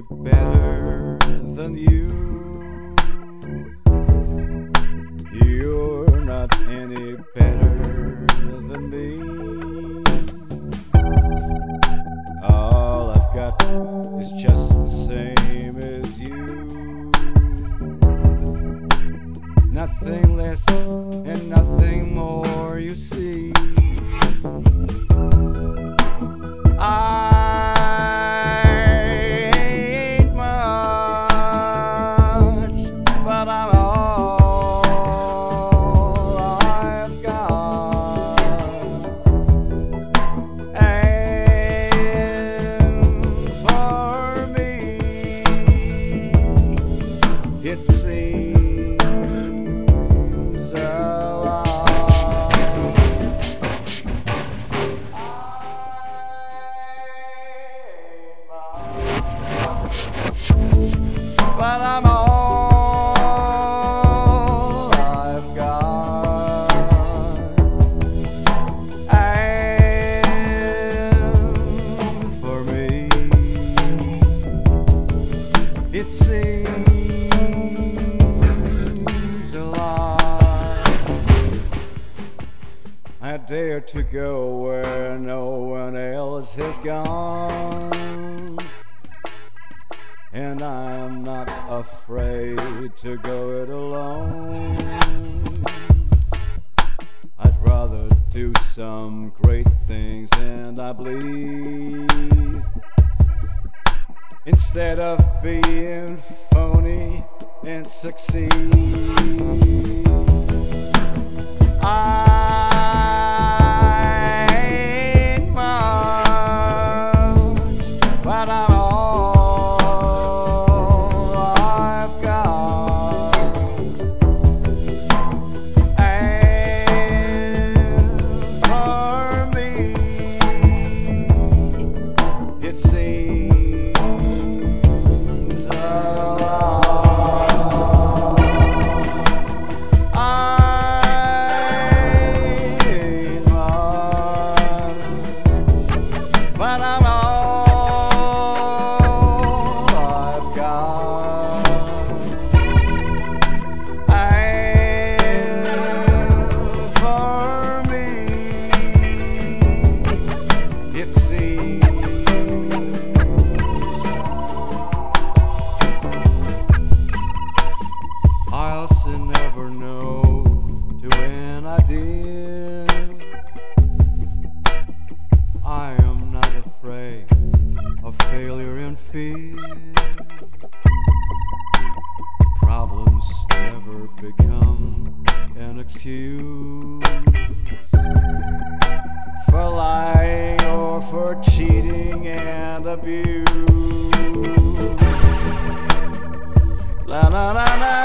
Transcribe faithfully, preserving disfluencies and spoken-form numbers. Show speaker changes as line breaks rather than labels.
better than you. You're not any better than me. All I've got is just the same as you. Nothing less and nothing more, you see. I ain't much, but I'm all I've got. And for me, it seems a lot. But I'm all I've got. And for me, it seems a lot. I dare to go where no one else has gone, and I am not afraid to go it alone. I'd rather do some great things, and I believe, instead of being phony and succeed. I ain't much, but I'm all I've got. And for me, it seems a lot. I ain't much, but I'm all I've got. And for me, it seems I also never know to when I did. I am not afraid of failure and fear. Problems never become an excuse for lying or for cheating and abuse. La la la la.